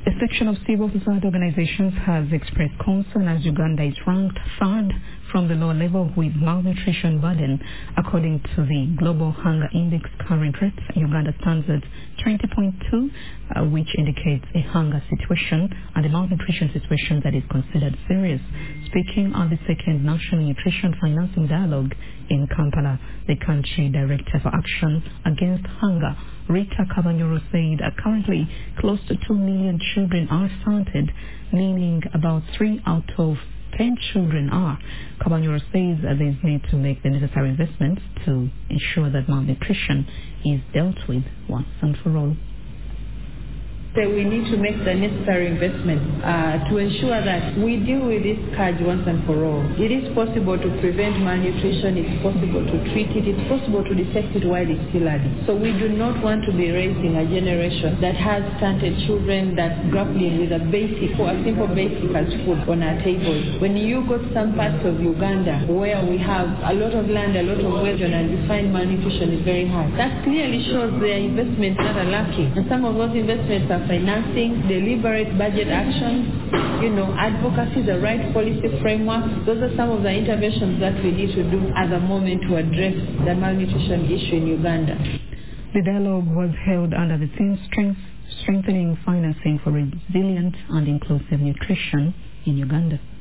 A section of civil society organizations has expressed concern as Uganda is ranked third from the lower level with malnutrition burden. According to the Global Hunger Index current rate, Uganda stands at 20.2, which indicates a hunger situation and a malnutrition situation that is considered serious. Speaking on the second National Nutrition Financing Dialogue in Kampala, the country director for Action Against Hunger, Rita Kabanyoro, said that currently close to 2 million children are stunted, meaning about 3 out of 10 children are. Kabanyoro says that there is need to make the necessary investments to ensure that malnutrition is dealt with once and for all. We need to make the necessary investment to ensure that we deal with this scourge once and for all. It is possible to prevent malnutrition, it's possible to treat it, it's possible to detect it while it's still early. So we do not want to be raising a generation that has stunted children that's grappling with a simple basic as food on our tables. When you go to some parts of Uganda where we have a lot of land, a lot of wealth, and you find malnutrition is very high, that clearly shows their investments that are lacking. And some of those investments are financing, deliberate budget actions, advocacy, the right policy framework. Those are some of the interventions that we need to do at the moment to address the malnutrition issue in Uganda. The dialogue was held under the theme strengthening financing for resilient and inclusive nutrition in Uganda.